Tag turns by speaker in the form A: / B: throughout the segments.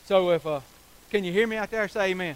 A: So if can you hear me out there? Say amen.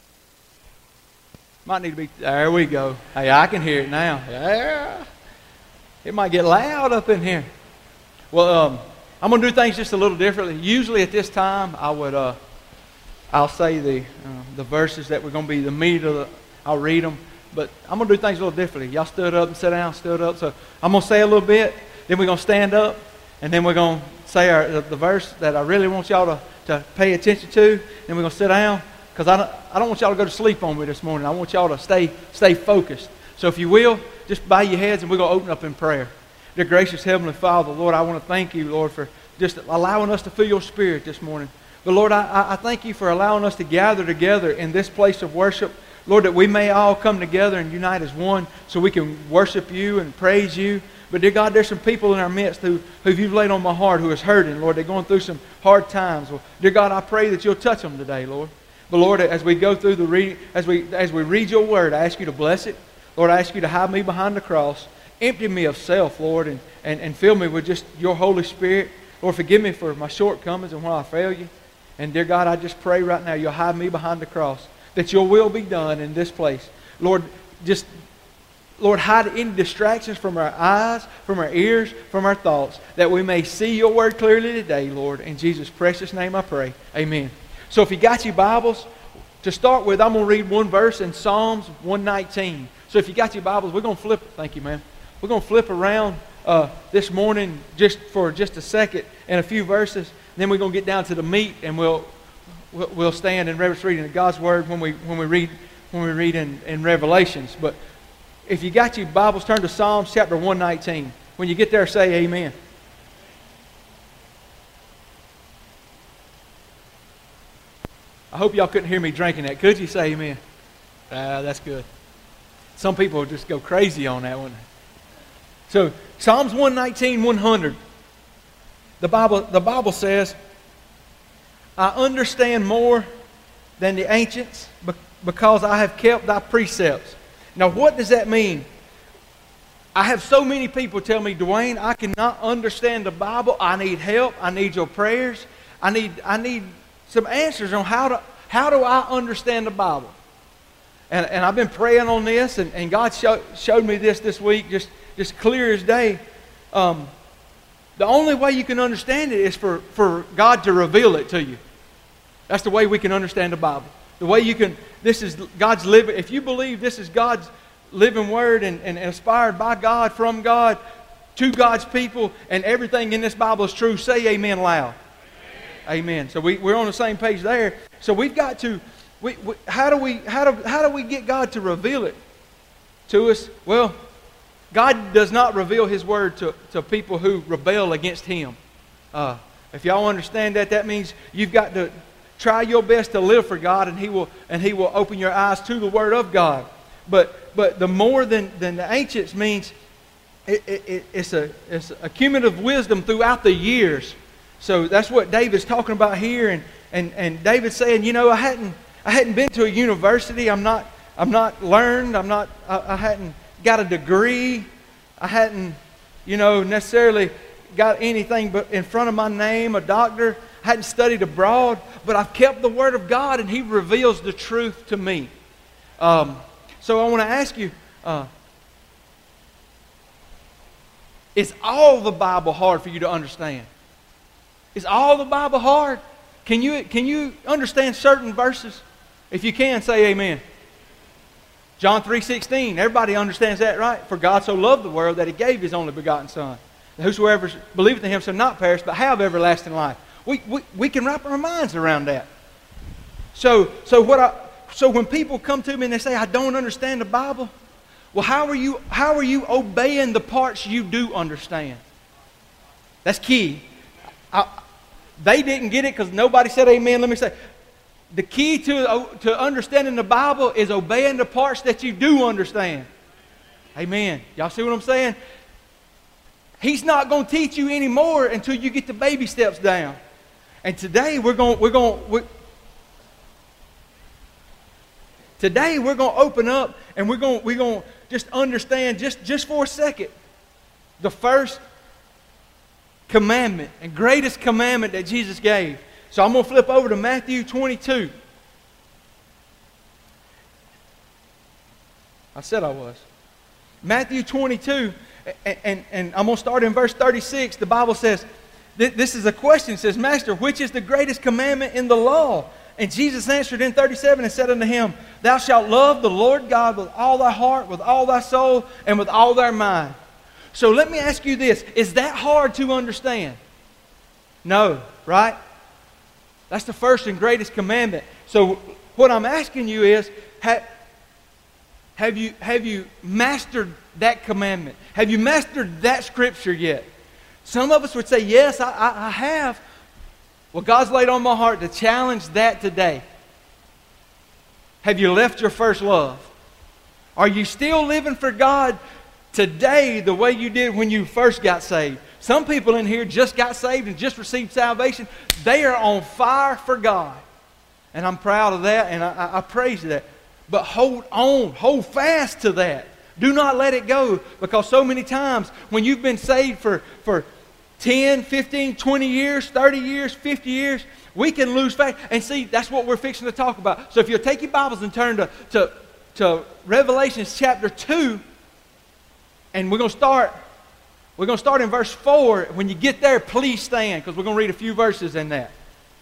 A: Might need to be. There we go. Hey, I can hear it now. Yeah. It might get loud up in here. Well, I'm going to do things just a little differently. Usually at this time, I'll say the verses that we're going to be the meat of the. I'll read them, but I'm going to do things a little differently. Y'all stood up and sat down, stood up. So I'm going to say a little bit, then we're going to stand up, and then we're going to say the verse that I really want y'all to pay attention to. Then we're going to sit down, because I don't want y'all to go to sleep on me this morning. I want y'all to stay focused. So if you will, just bow your heads, and we're going to open up in prayer. Dear gracious Heavenly Father, Lord, I want to thank you, Lord, for just allowing us to feel your Spirit this morning. But Lord, I thank you for allowing us to gather together in this place of worship. Lord, that we may all come together and unite as one so we can worship you and praise you. But dear God, there's some people in our midst who you've laid on my heart who is hurting, Lord. They're going through some hard times. Well, dear God, I pray that you'll touch them today, Lord. But Lord, as we go through the reading, as we read your word, I ask you to bless it. Lord, I ask you to hide me behind the cross. Empty me of self, Lord, and fill me with just your Holy Spirit. Lord, forgive me for my shortcomings and when I fail you. And dear God, I just pray right now you'll hide me behind the cross, that your will be done in this place. Lord, Lord, hide any distractions from our eyes, from our ears, from our thoughts, that we may see your word clearly today, Lord. In Jesus' precious name I pray. Amen. So if you got your Bibles, to start with, I'm going to read one verse in Psalms 119. So if you got your Bibles, we're going to flip. Thank you, man. We're going to flip around this morning just for just a second and a few verses. Then we're going to get down to the meat, and we'll stand in reverence reading of God's word when we read in Revelations. But if you got your Bibles, turn to Psalms chapter 119. When you get there, say amen. I hope y'all couldn't hear me drinking that. Could you say amen? That's good. Some people just go crazy on that one. So Psalms 119, 100. The Bible says, I understand more than the ancients because I have kept thy precepts. Now what does that mean? I have so many people tell me, Dwayne, I cannot understand the Bible. I need help. I need your prayers. I need some answers on how do I understand the Bible. And I've been praying on this, and God showed me this week just clear as day. The only way you can understand it is for God to reveal it to you. That's the way we can understand the Bible. The way you can, this is God's living, if you believe this is God's living word and inspired by God, from God, to God's people, and everything in this Bible is true, say amen loud. Amen. So we're on the same page there. So we've got to, how do we get God to reveal it to us? Well, God does not reveal His word to people who rebel against Him. If y'all understand that, that means you've got to try your best to live for God, and He will open your eyes to the Word of God. But the more than the ancients means it's a cumulative wisdom throughout the years. So that's what David's talking about here, and David's saying, you know, I hadn't been to a university. I'm not learned. I hadn't got a degree. I hadn't, necessarily got anything but in front of my name, a doctor. I hadn't studied abroad, but I've kept the Word of God, and He reveals the truth to me. So I want to ask you, is all the Bible hard for you to understand? Is all the Bible hard? Can you understand certain verses? If you can, say amen. John 3:16, everybody understands that, right? For God so loved the world that He gave His only begotten Son. Whosoever believeth in Him shall not perish, but have everlasting life. We can wrap our minds around that. So when people come to me and they say, I don't understand the Bible, well, how are you obeying the parts you do understand? That's key. They didn't get it because nobody said amen. Let me say, the key to understanding the Bible is obeying the parts that you do understand. Amen. Y'all see what I'm saying? He's not going to teach you anymore until you get the baby steps down. And today we're going to open up, and we're going to just understand just for a second the first commandment and greatest commandment that Jesus gave. So I'm going to flip over to Matthew 22. I said I was. Matthew 22, and I'm going to start in verse 36. The Bible says, this is a question. It says, Master, which is the greatest commandment in the law? And Jesus answered in 37 and said unto him, Thou shalt love the Lord God with all thy heart, with all thy soul, and with all thy mind. So let me ask you this. Is that hard to understand? No, right? That's the first and greatest commandment. So what I'm asking you is, have you mastered that commandment? Have you mastered that scripture yet? Some of us would say, yes, I have. Well, God's laid on my heart to challenge that today. Have you left your first love? Are you still living for God today the way you did when you first got saved? Some people in here just got saved and just received salvation. They are on fire for God. And I'm proud of that, and I praise that. But hold on, hold fast to that. Do not let it go, because so many times when you've been saved for 10, 15, 20 years, 30 years, 50 years, we can lose faith. And see, that's what we're fixing to talk about. So if you'll take your Bibles and turn to Revelation chapter 2, and we're going to start in verse 4. When you get there, please stand, because we're going to read a few verses in that.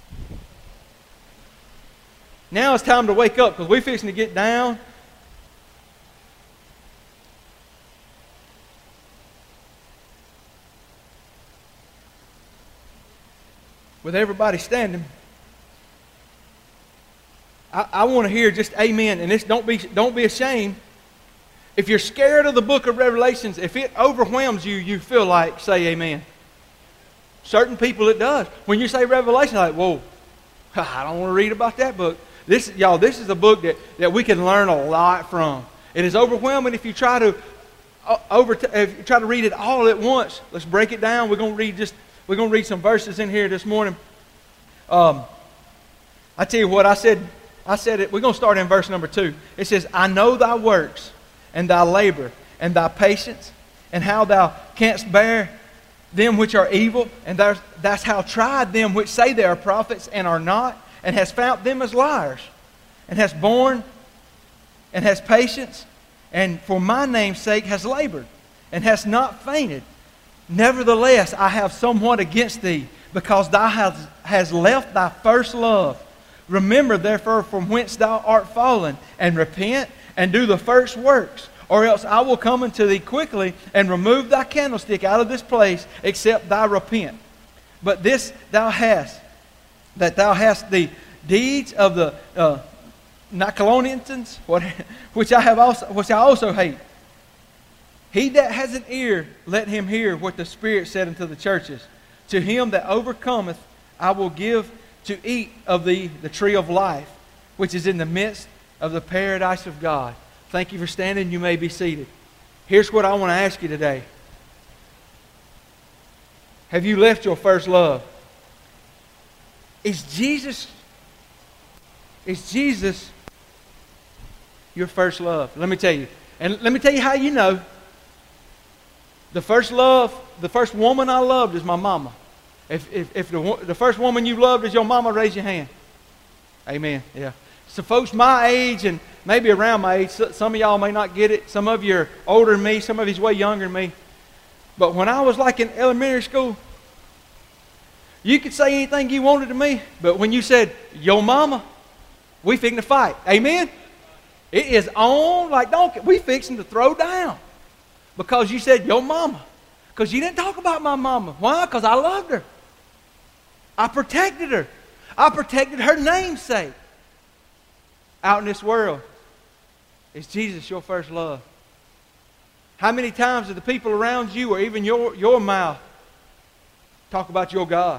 A: Now it's time to wake up, because we're fixing to get down. With everybody standing, I want to hear just amen. And this, don't be ashamed. If you're scared of the book of Revelations, if it overwhelms you, you feel like, say amen. Certain people it does. When you say Revelation, like, whoa, I don't want to read about that book. This is a book that we can learn a lot from. It is overwhelming if you try to read it all at once. Let's break it down. We're going to read some verses in here this morning. I tell you what, I said it. We're going to start in verse number 2. It says, I know thy works, and thy labor, and thy patience, and how thou canst bear them which are evil, and that's how tried them which say they are prophets and are not, and hast found them as liars, and hast borne, and hast patience, and for my name's sake has labored, and hast not fainted. Nevertheless, I have somewhat against thee, because thou hast left thy first love. Remember, therefore, from whence thou art fallen, and repent, and do the first works. Or else I will come unto thee quickly, and remove thy candlestick out of this place, except thou repent. But this thou hast, that thou hast the deeds of the Nicolaitans, which I also hate. He that has an ear, let him hear what the Spirit said unto the churches. To him that overcometh, I will give to eat of the tree of life, which is in the midst of the paradise of God. Thank you for standing. You may be seated. Here's what I want to ask you today. Have you left your first love? Is Jesus your first love? Let me tell you. And let me tell you how you know. The first woman I loved is my mama. If the first woman you loved is your mama, raise your hand. Amen. Yeah. So folks my age and maybe around my age, some of y'all may not get it. Some of you are older than me. Some of you's way younger than me. But when I was like in elementary school, you could say anything you wanted to me, but when you said, your mama, we fixing to fight. Amen? It is on like donkey. We fixing to throw down. Because you said, your mama. Because you didn't talk about my mama. Why? Because I loved her. I protected her. I protected her namesake. Out in this world, is Jesus your first love? How many times do the people around you or even your mouth talk about your God?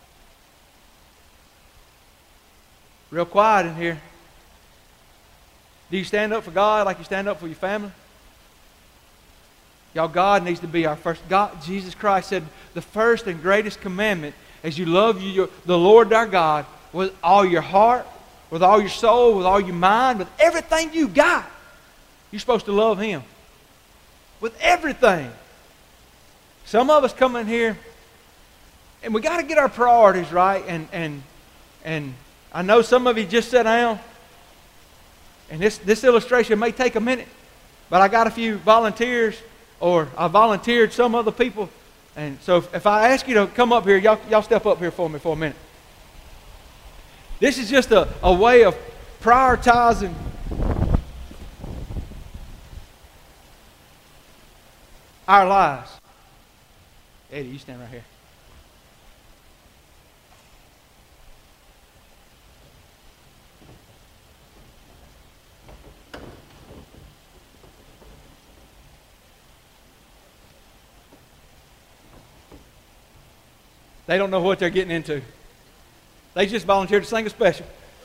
A: Real quiet in here. Do you stand up for God like you stand up for your family? Y'all, God needs to be our first. God, Jesus Christ said the first and greatest commandment is you love the Lord our God with all your heart, with all your soul, with all your mind, with everything you got. You're supposed to love Him. With everything. Some of us come in here and we got to get our priorities right, and And I know some of you just sat down. And this illustration may take a minute. But I got a few volunteers, or I volunteered some other people. And so if I ask you to come up here, y'all step up here for me for a minute. This is just a way of prioritizing our lives. Eddie, you stand right here. They don't know what they're getting into. They just volunteered to sing a special.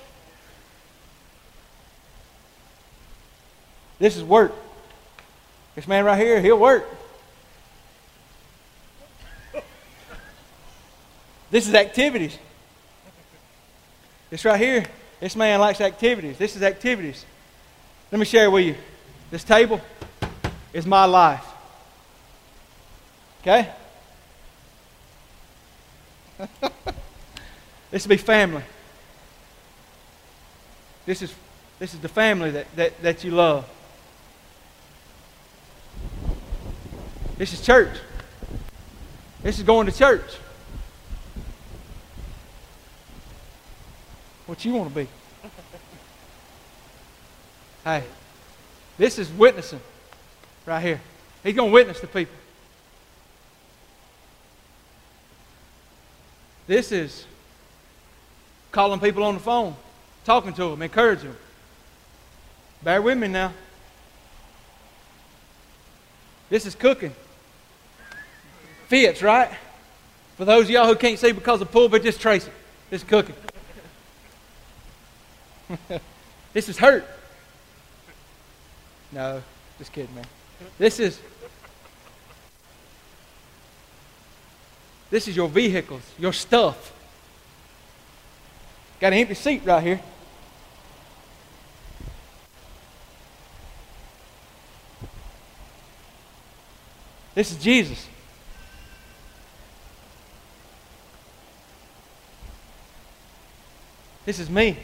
A: This is work. This man right here, he'll work. This is activities. This right here, this man likes activities. This is activities. Let me share with you. This table is my life. Okay? This will be family. This is the family that you love. This is church. This is going to church. What you want to be? Hey, this is witnessing right here. He's going to witness to people. This is calling people on the phone, talking to them, encouraging them. Bear with me now. This is cooking. Fits, right? For those of y'all who can't see because of pulpit, just trace it. This is cooking. This is hurt. No, just kidding, man. This is your vehicles, your stuff. Got an empty seat right here. This is Jesus. This is me.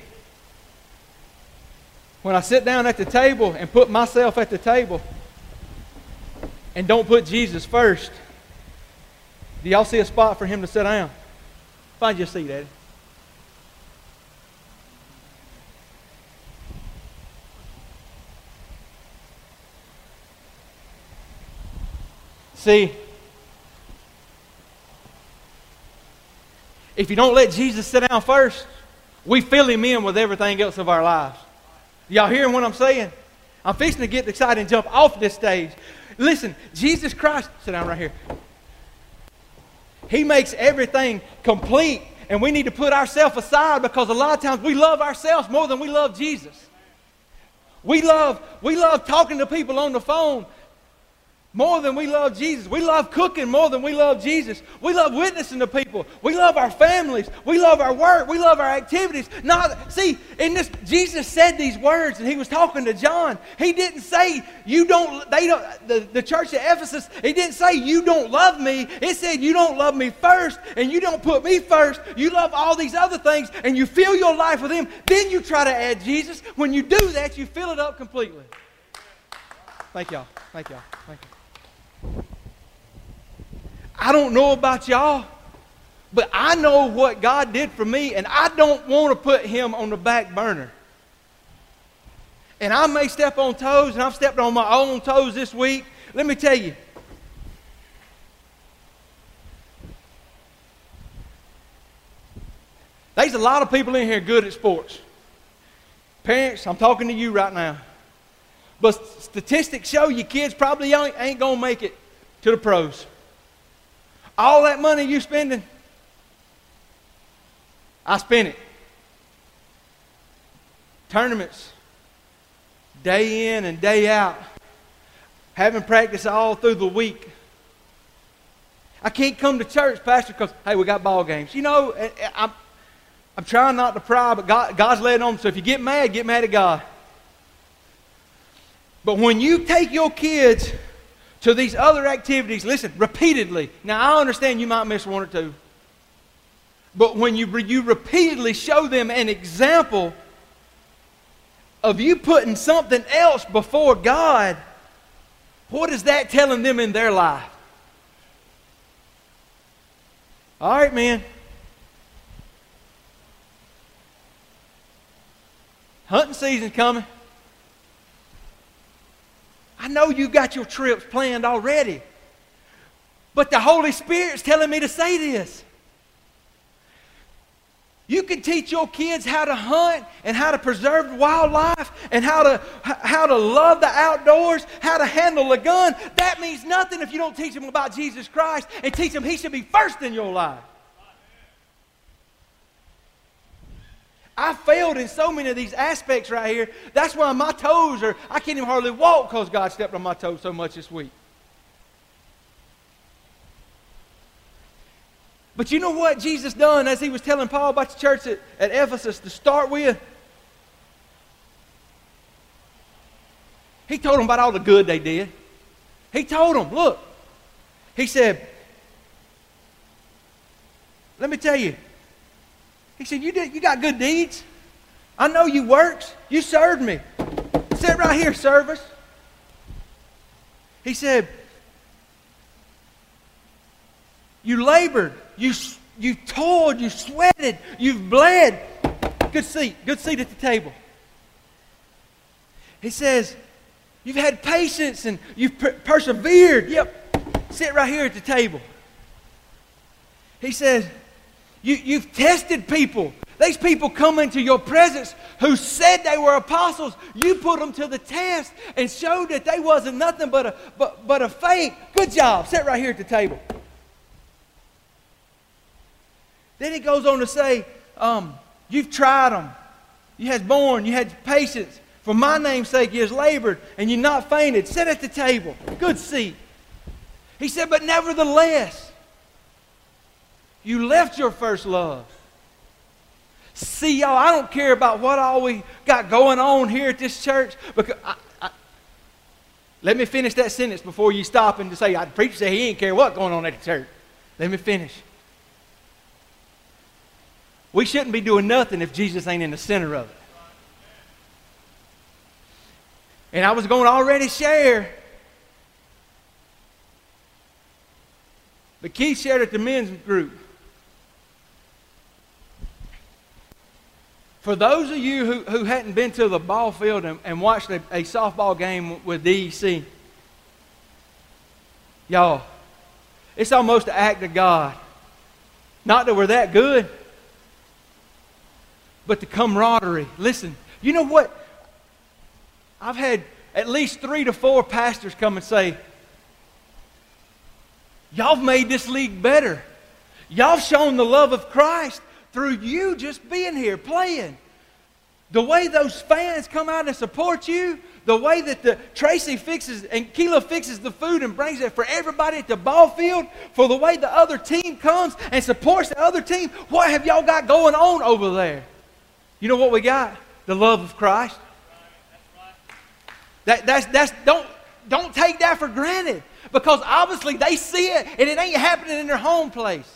A: When I sit down at the table and put myself at the table and don't put Jesus first, do y'all see a spot for him to sit down? Find your seat, Eddie. See, if you don't let Jesus sit down first, we fill him in with everything else of our lives. Y'all hearing what I'm saying? I'm fixing to get excited and jump off this stage. Listen, Jesus Christ, sit down right here. He makes everything complete, and we need to put ourselves aside because a lot of times we love ourselves more than we love Jesus. We love talking to people on the phone more than we love Jesus. We love cooking more than we love Jesus. We love witnessing to people. We love our families. We love our work. We love our activities. Jesus said these words, and he was talking to John. He didn't say the church at Ephesus, he didn't say you don't love me. It said you don't love me first, and you don't put me first. You love all these other things, and you fill your life with him. Then you try to add Jesus. When you do that, you fill it up completely. Thank y'all. Thank y'all. Thank you. I don't know about y'all, but I know what God did for me, and I don't want to put him on the back burner. And I may step on toes, and I've stepped on my own toes this week. Let me tell you, there's a lot of people in here good at sports. Parents, I'm talking to you right now. But statistics show you kids probably ain't going to make it to the pros. All that money you spending, I spent it. Tournaments, day in and day out. Having practice all through the week. I can't come to church, Pastor, because, hey, we got ball games. You know, I'm trying not to pry, but God's letting on. So if you get mad at God. But when you take your kids to these other activities, listen, repeatedly. Now, I understand you might miss one or two. But when you repeatedly show them an example of you putting something else before God, what is that telling them in their life? All right, man. Hunting season's coming. I know you got your trips planned already. But the Holy Spirit's telling me to say this. You can teach your kids how to hunt and how to preserve wildlife and how to love the outdoors, how to handle a gun. That means nothing if you don't teach them about Jesus Christ and teach them He should be first in your life. I failed in so many of these aspects right here. That's why my toes are, I can't even hardly walk because God stepped on my toes so much this week. But you know what Jesus done as He was telling Paul about the church at Ephesus to start with? He told them about all the good they did. He told them, look, He said, let me tell you. He said, you got good deeds. I know you works. You served me. Sit right here, service. He said, you labored. You toiled. You sweated. You've bled. Good seat. Good seat at the table. He says, you've had patience and you've persevered. Yep. Sit right here at the table. He says, You've tested people. These people come into your presence who said they were apostles. You put them to the test and showed that they wasn't nothing but a fake. Good job. Sit right here at the table. Then he goes on to say, you've tried them. You had borne. You had patience. For my name's sake, you has labored and you not fainted. Sit at the table. Good seat. He said, but nevertheless, you left your first love. See, y'all, I don't care about what all we got going on here at this church. Because let me finish that sentence before you stop and say, the preacher said he ain't care what's going on at the church. Let me finish. We shouldn't be doing nothing if Jesus ain't in the center of it. And I was going to already share, but Keith shared at the men's group. For those of you who hadn't been to the ball field and watched a softball game with DEC, y'all, it's almost an act of God. Not that we're that good, but the camaraderie. Listen, you know what? I've had at least 3 to 4 pastors come and say, y'all have made this league better. Y'all have shown the love of Christ through you just being here, playing. The way those fans come out and support you, the way that Tracy fixes and Keela fixes the food and brings it for everybody at the ball field, for the way the other team comes and supports the other team, what have y'all got going on over there? You know what we got? The love of Christ. Don't take that for granted, because obviously they see it and it ain't happening in their home place.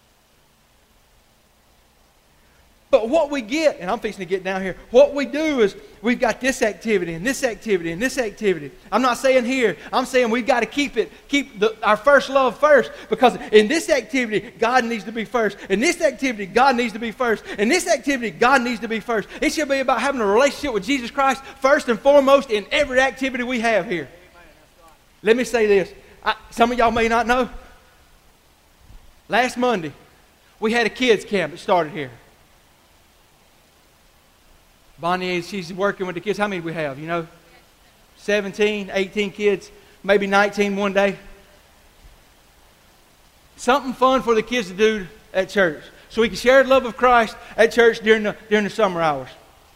A: But what we get, and I'm fixing to get down here, what we do is we've got this activity and this activity and this activity. I'm not saying here, I'm saying we've got to keep our first love first, because in this activity, God needs to be first. In this activity, God needs to be first. In this activity, God needs to be first. It should be about having a relationship with Jesus Christ first and foremost in every activity we have here. Let me say this. Some of y'all may not know. Last Monday, we had a kids camp that started here. Bonnie, she's working with the kids. How many do we have? 17, 18 kids, maybe 19 one day. Something fun for the kids to do at church, so we can share the love of Christ at church during the summer hours.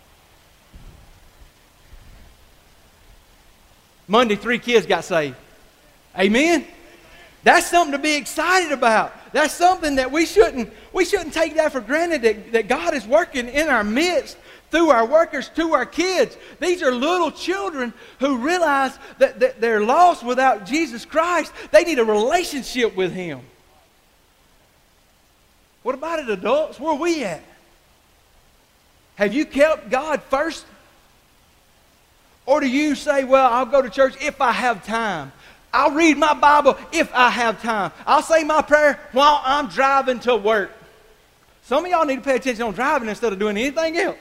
A: Monday, 3 kids got saved. Amen? That's something to be excited about. That's something that we shouldn't take that for granted, that God is working in our midst through our workers to our kids. These are little children who realize that they're lost without Jesus Christ. They need a relationship with Him. What about it, adults? Where are we at? Have you kept God first? Or do you say, well, I'll go to church if I have time. I'll read my Bible if I have time. I'll say my prayer while I'm driving to work. Some of y'all need to pay attention on driving instead of doing anything else.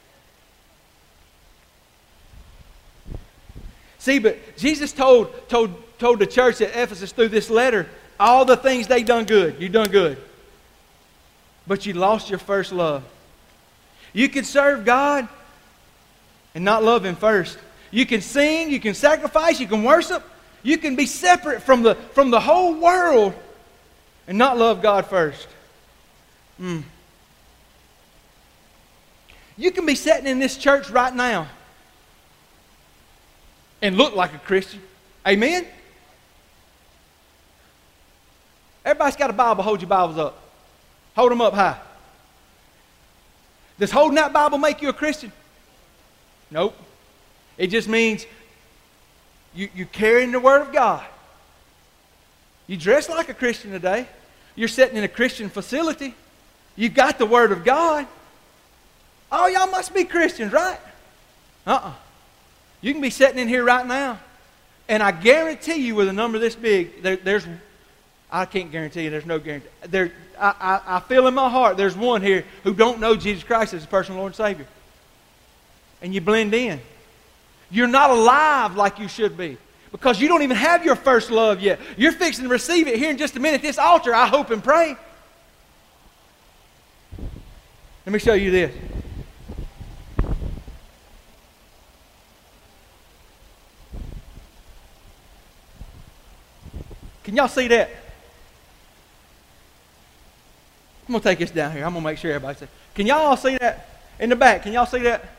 A: See, but Jesus told the church at Ephesus through this letter all the things they done good. You done good. But you lost your first love. You can serve God and not love Him first. You can sing, you can sacrifice, you can worship. You can be separate from the whole world and not love God first. You can be sitting in this church right now and look like a Christian. Amen? Everybody's got a Bible. Hold your Bibles up. Hold them up high. Does holding that Bible make you a Christian? Nope. It just means you're carrying the Word of God. You dress like a Christian today. You're sitting in a Christian facility. You've got the Word of God. Oh, y'all must be Christians, right? You can be sitting in here right now, and I guarantee you with a number this big, I can't guarantee you, there's no guarantee. I feel in my heart there's one here who don't know Jesus Christ as his personal Lord and Savior. And you blend in. You're not alive like you should be because you don't even have your first love yet. You're fixing to receive it here in just a minute at this altar, I hope and pray. Let me show you this. Can y'all see that? I'm going to take this down here. I'm going to make sure everybody sees. Can y'all all see that? In the back, can y'all see that?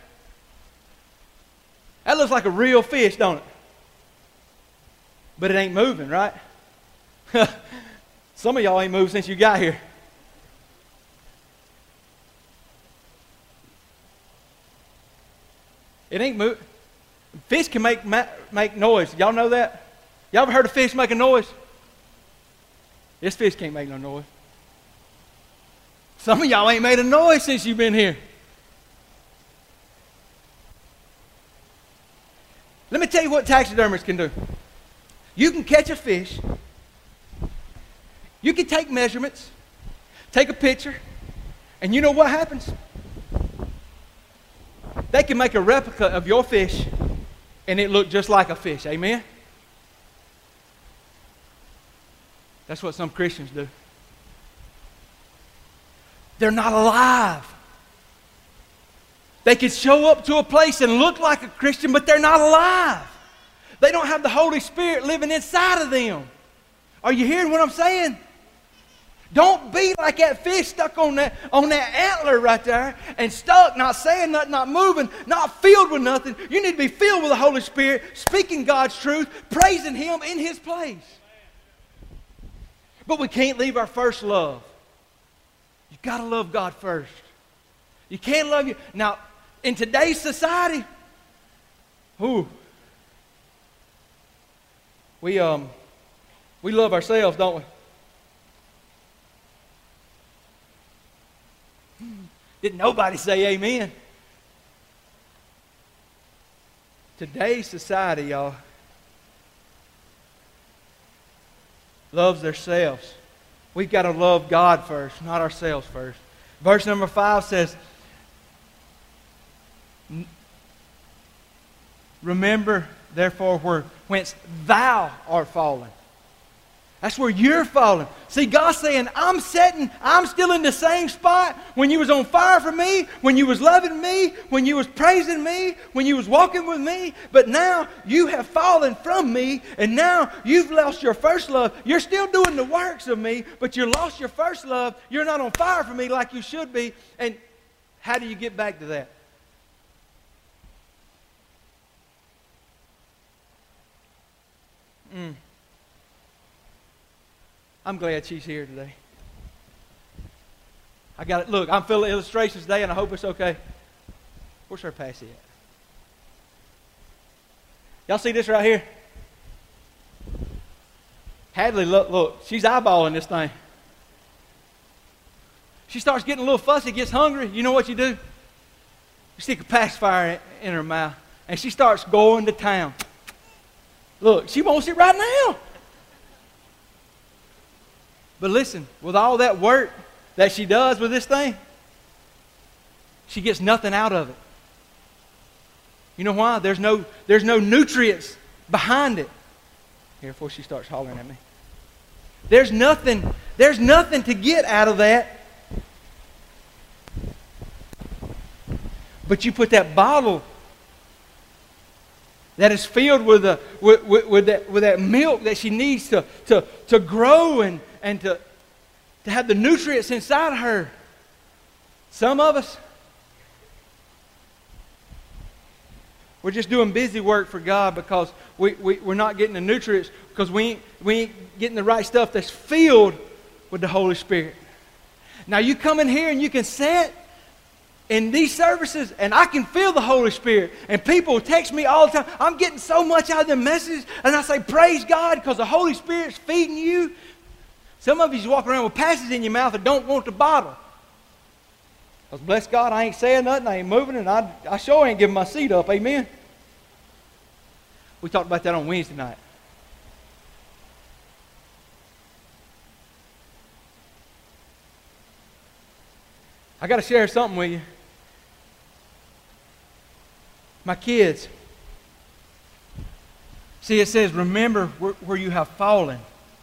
A: That looks like a real fish, don't it? But it ain't moving, right? Some of y'all ain't moved since you got here. It ain't moving. Fish can make noise. Y'all know that? Y'all ever heard a fish make a noise? This fish can't make no noise. Some of y'all ain't made a noise since you've been here. Let me tell you what taxidermists can do. You can catch a fish. You can take measurements, take a picture, and you know what happens? They can make a replica of your fish, and it look just like a fish. Amen? That's what some Christians do. They're not alive. They can show up to a place and look like a Christian, but they're not alive. They don't have the Holy Spirit living inside of them. Are you hearing what I'm saying? Don't be like that fish stuck on that antler right there and stuck, not saying nothing, not moving, not filled with nothing. You need to be filled with the Holy Spirit, speaking God's truth, praising Him in His place. But we can't leave our first love. You've got to love God first. You can't love you. Now, in today's society, we love ourselves, don't we? Didn't nobody say amen? Today's society, y'all, loves themselves. We've got to love God first, not ourselves first. Verse number 5 says, remember, therefore, whence thou art fallen. That's where you're falling. See, God's saying, I'm still in the same spot when you was on fire for me, when you was loving me, when you was praising me, when you was walking with me. But now you have fallen from me, and now you've lost your first love. You're still doing the works of me, but you lost your first love. You're not on fire for me like you should be. And how do you get back to that? I'm glad she's here today. I got it. Look, I'm filling illustrations today, and I hope it's okay. Where's her Passy at? Y'all see this right here? Hadley, look, she's eyeballing this thing. She starts getting a little fussy, gets hungry. You know what you do? You stick a pacifier in her mouth, and she starts going to town. Look, she wants it right now. But listen, with all that work that she does with this thing, she gets nothing out of it. You know why? There's no nutrients behind it. Here, before she starts hollering at me. There's nothing to get out of that. But you put that bottle that is filled with that milk that she needs to grow and to have the nutrients inside of her. Some of us, we're just doing busy work for God because we're not getting the nutrients, because we ain't getting the right stuff that's filled with the Holy Spirit. Now you come in here and you can sit in these services and I can feel the Holy Spirit. And people text me all the time. I'm getting so much out of the message. And I say, praise God, because the Holy Spirit's feeding you. Some of you walk around with passes in your mouth and don't want the bottle. Because bless God, I ain't saying nothing, I ain't moving, and I sure ain't giving my seat up. Amen? We talked about that on Wednesday night. I got to share something with you. My kids. See, it says, remember where you have fallen.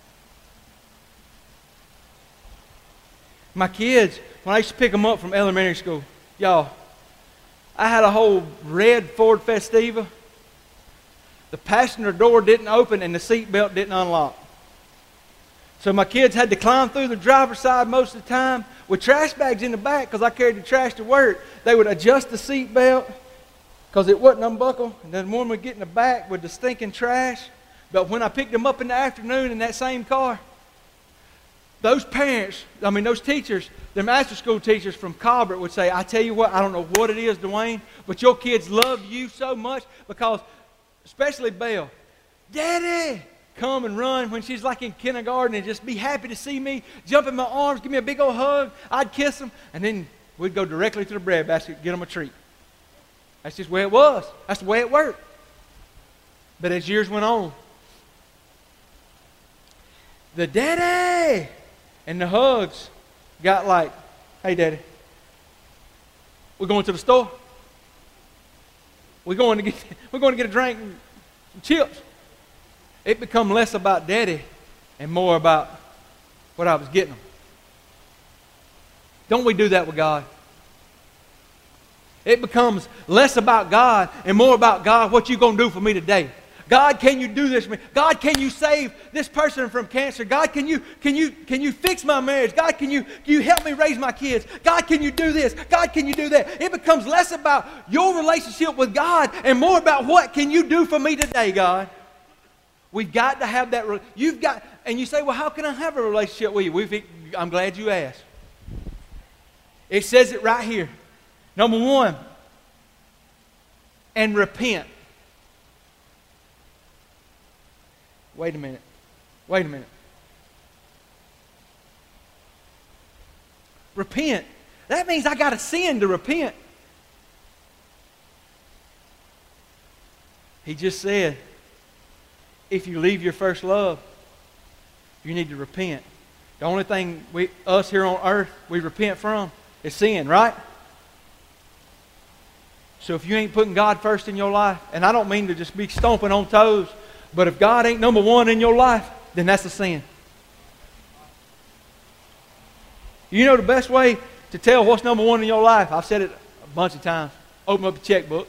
A: My kids, when I used to pick them up from elementary school, y'all, I had a whole red Ford Festiva. The passenger door didn't open and the seat belt didn't unlock. So my kids had to climb through the driver's side most of the time with trash bags in the back, because I carried the trash to work. They would adjust the seat belt because it wasn't unbuckled, and then one would get in the back with the stinking trash. But when I picked them up in the afternoon in that same car, those teachers, them after school teachers from Colbert would say, I tell you what, I don't know what it is, Dwayne, but your kids love you so much, because, especially Belle, Daddy, come and run when she's like in kindergarten and just be happy to see me, jump in my arms, give me a big old hug. I'd kiss them, and then we'd go directly to the bread basket, get them a treat. That's just the way it was. That's the way it worked. But as years went on, the daddy and the hugs got like, hey, Daddy, we're going to the store. We're going to get a drink and some chips. It become less about Daddy and more about what I was getting them. Don't we do that with God? It becomes less about God and more about God, what you going to do for me today? God, can you do this for me? God, can you save this person from cancer? God, can you fix my marriage? God, can you help me raise my kids? God, can you do this? God, can you do that? It becomes less about your relationship with God and more about what can you do for me today, God? We've got to have that. And you say, well, how can I have a relationship with you? I'm glad you asked. It says it right here. Number one, and repent. Wait a minute. Repent. That means I got to sin to repent. He just said, if you leave your first love, you need to repent. The only thing us here on earth we repent from is sin, right? So if you ain't putting God first in your life, and I don't mean to just be stomping on toes, but if God ain't number one in your life, then that's a sin. You know the best way to tell what's number one in your life? I've said it a bunch of times. Open up the checkbook.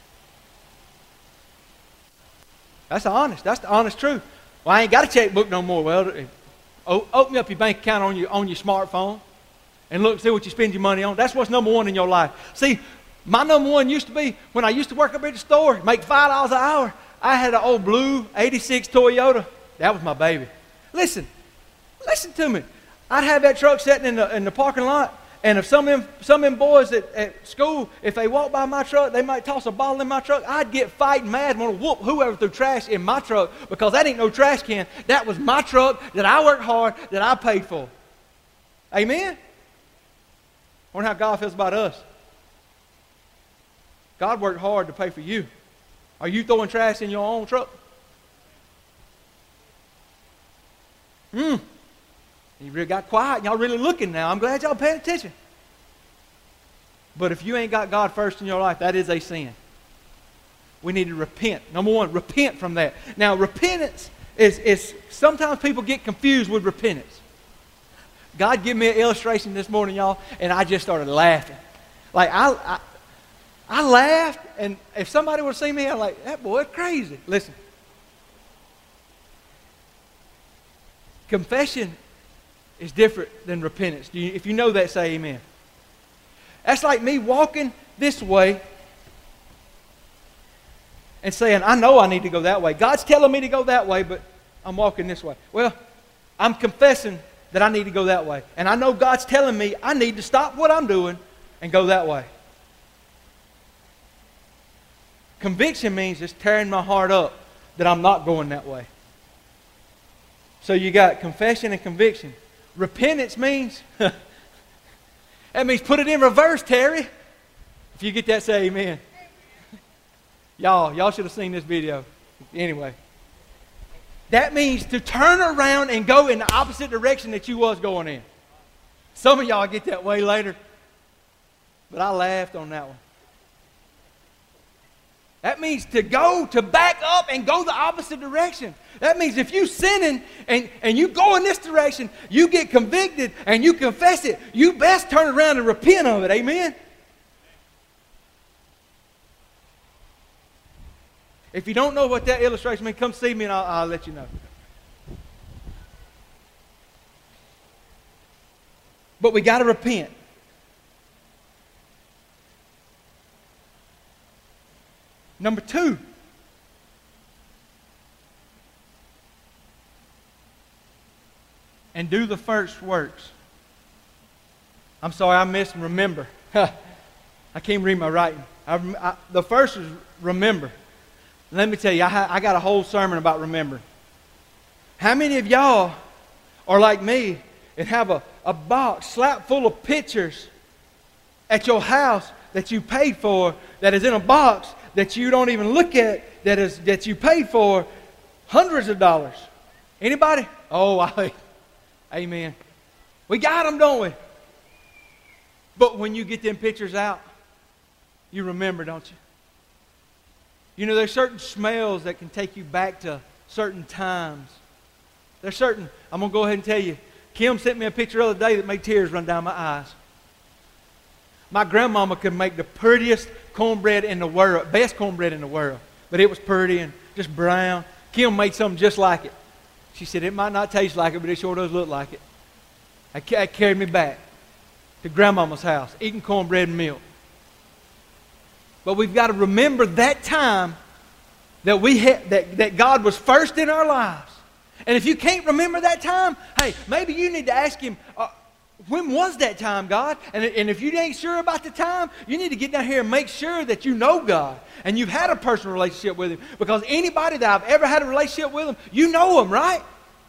A: That's the honest truth. Well, I ain't got a checkbook no more. Well, open up your bank account on your smartphone and look, see what you spend your money on. That's what's number one in your life. See, my number one used to be, when I used to work up at the store, make $5 an hour, I had an old blue 86 Toyota. That was my baby. Listen to me. I'd have that truck sitting in the parking lot, and if some of them boys at school, if they walked by my truck, they might toss a bottle in my truck. I'd get fighting mad and want to whoop whoever threw trash in my truck, because that ain't no trash can. That was my truck that I worked hard, that I paid for. Amen? I wonder how God feels about us. God worked hard to pay for you. Are you throwing trash in your own truck? You really got quiet. Y'all really looking now. I'm glad y'all paying attention. But if you ain't got God first in your life, that is a sin. We need to repent. Number one, repent from that. Now, repentance is sometimes people get confused with repentance. God gave me an illustration this morning, y'all, and I just started laughing. Like, I laughed, and if somebody would see me, I'm like, that boy is crazy. Listen. Confession is different than repentance. If you know that, say amen. That's like me walking this way and saying, I know I need to go that way. God's telling me to go that way, but I'm walking this way. Well, I'm confessing that I need to go that way. And I know God's telling me I need to stop what I'm doing and go that way. Conviction means just tearing my heart up that I'm not going that way. So you got confession and conviction. Repentance means, that means put it in reverse, Terry. If you get that, say amen. Y'all should have seen this video. Anyway. That means to turn around and go in the opposite direction that you was going in. Some of y'all get that way later. But I laughed on that one. That means to back up and go the opposite direction. That means if you sinning and you go in this direction, you get convicted and you confess it, you best turn around and repent of it. Amen? If you don't know what that illustration means, come see me and I'll let you know. But we got to repent. Number 2. And do the first works. I'm sorry, I missed remember. I can't read my writing. The first is remember. Let me tell you, I got a whole sermon about remembering. How many of y'all are like me and have a box slapped full of pictures at your house that you paid for, that is in a box that you don't even look at, that you paid for hundreds of dollars? Anybody? Oh, amen. We got them, don't we? But when you get them pictures out, you remember, don't you? You know, there's certain smells that can take you back to certain times. There's certain, I'm going to go ahead and tell you, Kim sent me a picture the other day that made tears run down my eyes. My grandmama could make the prettiest cornbread in the world, best cornbread in the world. But it was pretty and just brown. Kim made something just like it. She said, it might not taste like it, but it sure does look like it. That carried me back to grandmama's house, eating cornbread and milk. But we've got to remember that time that that God was first in our lives. And if you can't remember that time, hey, maybe you need to ask Him, when was that time, God? And if you ain't sure about the time, you need to get down here and make sure that you know God and you've had a personal relationship with Him. Because anybody that I've ever had a relationship with Him, you know Him, right?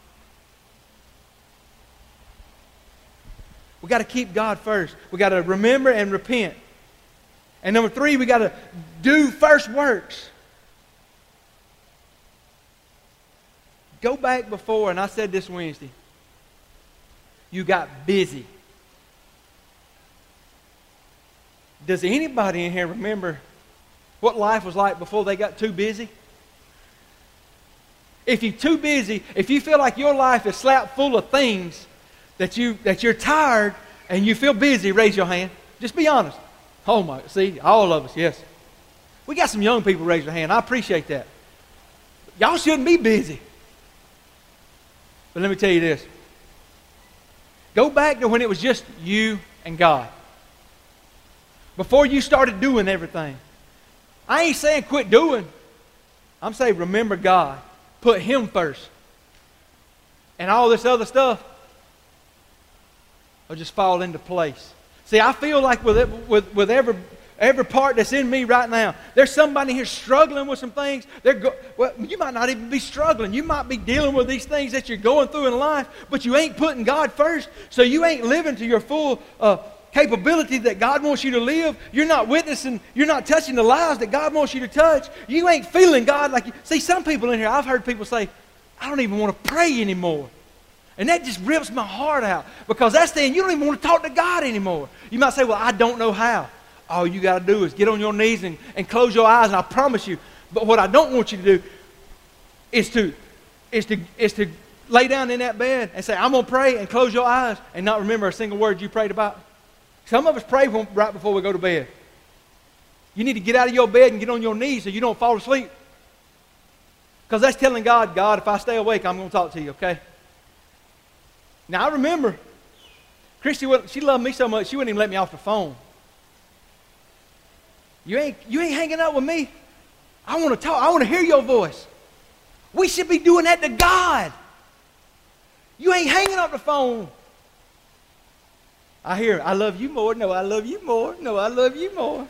A: We got to keep God first. We got to remember and repent. And number 3, we got to do first works. Go back before, and I said this Wednesday, you got busy. Does anybody in here remember what life was like before they got too busy? If you're too busy, if you feel like your life is slapped full of things that you're tired and you feel busy, raise your hand. Just be honest. Oh my, see, all of us, yes. We got some young people raise their hand. I appreciate that. Y'all shouldn't be busy. But let me tell you this. Go back to when it was just you and God. Before you started doing everything. I ain't saying quit doing. I'm saying remember God. Put Him first. And all this other stuff will just fall into place. See, I feel like with every part that's in me right now, there's somebody here struggling with some things. Well, you might not even be struggling. You might be dealing with these things that you're going through in life, but you ain't putting God first, so you ain't living to your full capability that God wants you to live. You're not witnessing. You're not touching the lives that God wants you to touch. You ain't feeling God like you. See, some people in here, I've heard people say, I don't even want to pray anymore. And that just rips my heart out, because that's saying you don't even want to talk to God anymore. You might say, well, I don't know how. All you got to do is get on your knees and close your eyes, and I promise you. But what I don't want you to do is to lay down in that bed and say, I'm going to pray, and close your eyes and not remember a single word you prayed about. Some of us pray right before we go to bed. You need to get out of your bed and get on your knees so you don't fall asleep. Because that's telling God, God, if I stay awake, I'm going to talk to you, okay? Now, I remember, Christy, she loved me so much, she wouldn't even let me off the phone. You ain't hanging out with me. I want to talk. I want to hear your voice. We should be doing that to God. You ain't hanging up the phone. I hear, I love you more. No, I love you more. No, I love you more.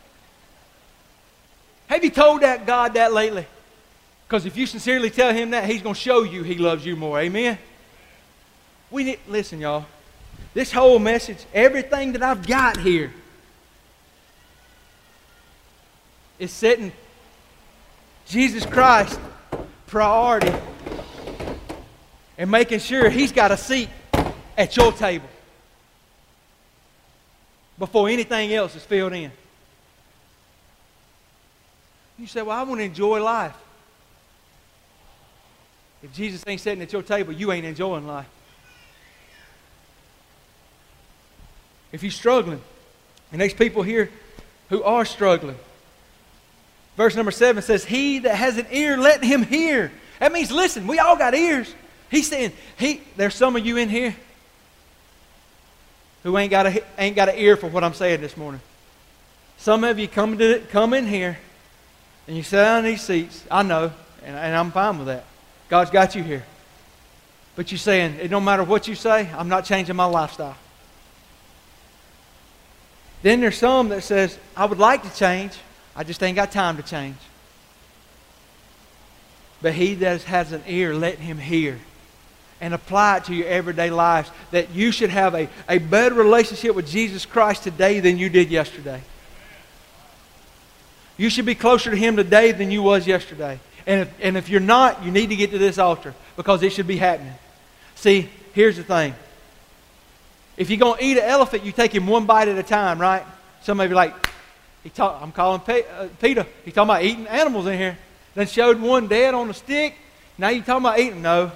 A: Have you told that God that lately? Because if you sincerely tell him that, he's going to show you he loves you more. Amen? Listen, y'all. This whole message, everything that I've got here, is setting Jesus Christ priority and making sure he's got a seat at your table before anything else is filled in. You say, well, I want to enjoy life. If Jesus ain't sitting at your table, you ain't enjoying life. If you're struggling, and there's people here who are struggling. Verse number 7 says, he that has an ear, let him hear. That means listen. We all got ears. He's saying, there's some of you in here who ain't got an ear for what I'm saying this morning. Some of you come in here and you sit down in these seats. I know, and I'm fine with that. God's got you here. But you're saying, it don't matter what you say, I'm not changing my lifestyle. Then there's some that says, I would like to change, I just ain't got time to change. But he that has an ear, let him hear. And apply it to your everyday lives. That you should have a better relationship with Jesus Christ today than you did yesterday. You should be closer to him today than you was yesterday. And if you're not, you need to get to this altar, because it should be happening. See, here's the thing. If you're going to eat an elephant, you take him one bite at a time, right? Some of you are like, I'm calling Peter. He's talking about eating animals in here. Then showed one dead on a stick. Now you're talking about eating. No.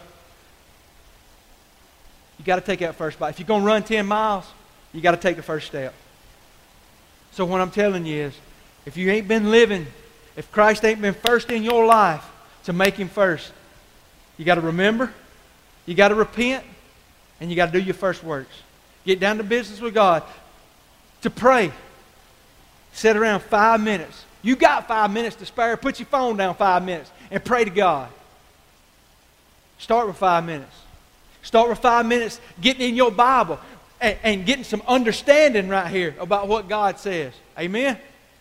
A: You got to take that first bite. If you're going to run 10 miles, you got to take the first step. So what I'm telling you is, if you ain't been living, if Christ ain't been first in your life to make him first, you got to remember, you got to repent, and you got to do your first works. Get down to business with God. To pray, sit around 5 minutes. You got 5 minutes to spare. Put your phone down 5 minutes and pray to God. Start with 5 minutes. Start with 5 minutes getting in your Bible and getting some understanding right here about what God says. Amen?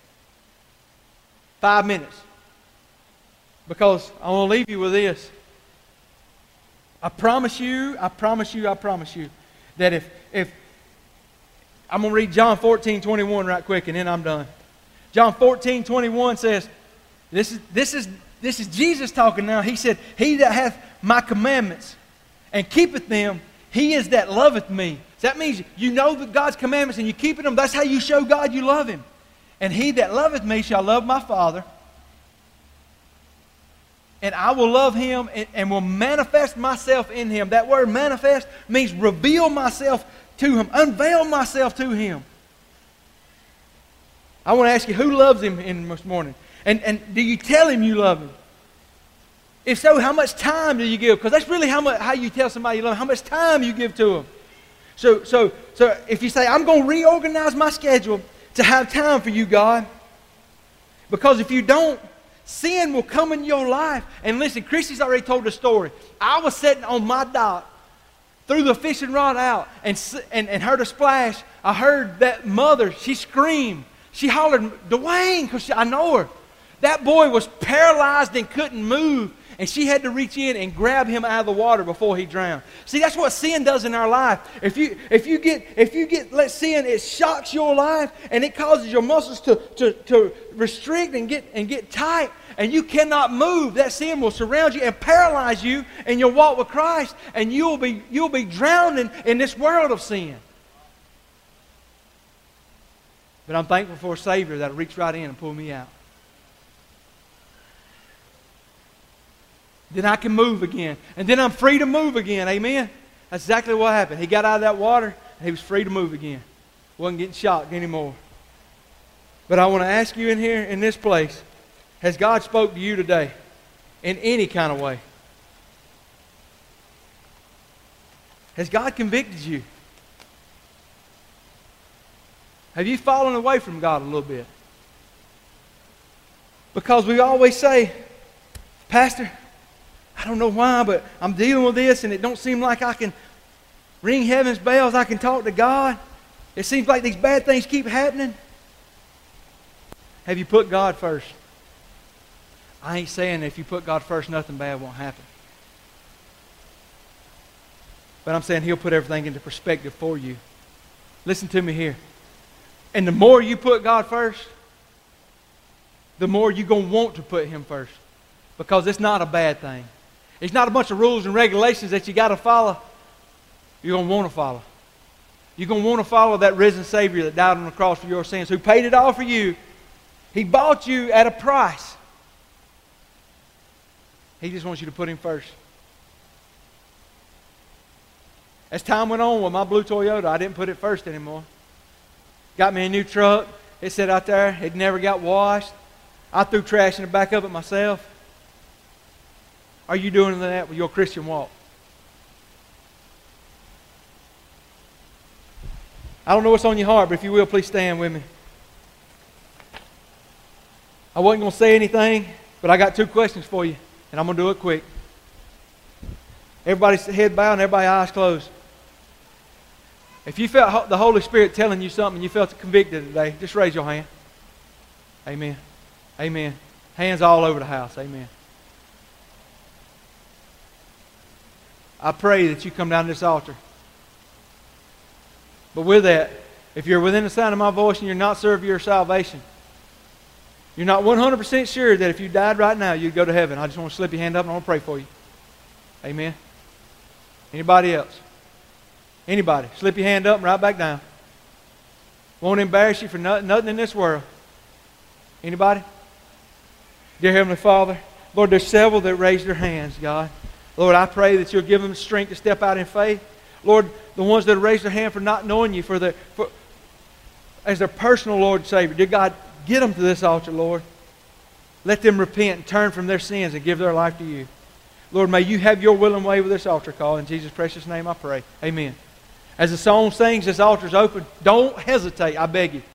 A: 5 minutes. Because I want to leave you with this. I promise you that if I'm going to read John 14:21 right quick, and then I'm done. John 14:21 says, this is Jesus talking now. He said, he that hath my commandments and keepeth them, he is that loveth me. So that means you know God's commandments and you keep them. That's how you show God you love him. And he that loveth me shall love my Father. And I will love him and will manifest myself in him. That word manifest means reveal myself to him. Unveil myself to him. I want to ask you, who loves him in this morning? And do you tell him you love him? If so, how much time do you give? Because that's really how you tell somebody you love them. How much time you give to them. So if you say, I'm going to reorganize my schedule to have time for you, God. Because if you don't, sin will come in your life. And listen, Christy's already told the story. I was sitting on my dock, threw the fishing rod out, and heard a splash. I heard that mother, she screamed. She hollered, Dwayne, because I know her. That boy was paralyzed and couldn't move. and she had to reach in and grab him out of the water before he drowned. See, that's what sin does in our life. If you get let sin, it shocks your life and it causes your muscles to restrict and get tight, and you cannot move. That sin will surround you and paralyze you in your walk with Christ, and you'll be drowning in this world of sin. But I'm thankful for a Savior that'll reach right in and pull me out. Then I can move again. And then I'm free to move again. Amen? That's exactly what happened. He got out of that water and he was free to move again. Wasn't getting shocked anymore. But I want to ask you in here, in this place, has God spoke to you today in any kind of way? Has God convicted you? Have you fallen away from God a little bit? Because we always say, Pastor, I don't know why, but I'm dealing with this and it don't seem like I can ring heaven's bells. I can talk to God. It seems like these bad things keep happening. Have you put God first? I ain't saying if you put God first, nothing bad won't happen. But I'm saying He'll put everything into perspective for you. Listen to me here. And the more you put God first, the more you're going to want to put Him first. Because it's not a bad thing. It's not a bunch of rules and regulations that you got to follow. You're going to want to follow. You're going to want to follow that risen Savior that died on the cross for your sins, who paid it all for you. He bought you at a price. He just wants you to put Him first. As time went on with my blue Toyota, I didn't put it first anymore. Got me a new truck. It sat out there. It never got washed. I threw trash in the back of it myself. Are you doing that with your Christian walk? I don't know what's on your heart, but if you will, please stand with me. I wasn't going to say anything, but I got 2 questions for you, and I'm going to do it quick. Everybody's head bowed and everybody's eyes closed. If you felt the Holy Spirit telling you something and you felt convicted today, just raise your hand. Amen. Amen. Hands all over the house. Amen. I pray that you come down to this altar. But with that, if you're within the sound of my voice and you're not sure of your salvation, you're not 100% sure that if you died right now, you'd go to heaven, I just want to slip your hand up and I want to pray for you. Amen. Anybody else? Anybody? Slip your hand up and right back down. Won't embarrass you for nothing in this world. Anybody? Dear Heavenly Father, Lord, there's several that raised their hands, God. Lord, I pray that you'll give them the strength to step out in faith. Lord, the ones that raised their hand for not knowing you, as their personal Lord and Savior, dear God, get them to this altar, Lord. Let them repent and turn from their sins and give their life to you. Lord, may you have your will and way with this altar call. In Jesus' precious name I pray. Amen. As the song sings, this altar's open. Don't hesitate, I beg you.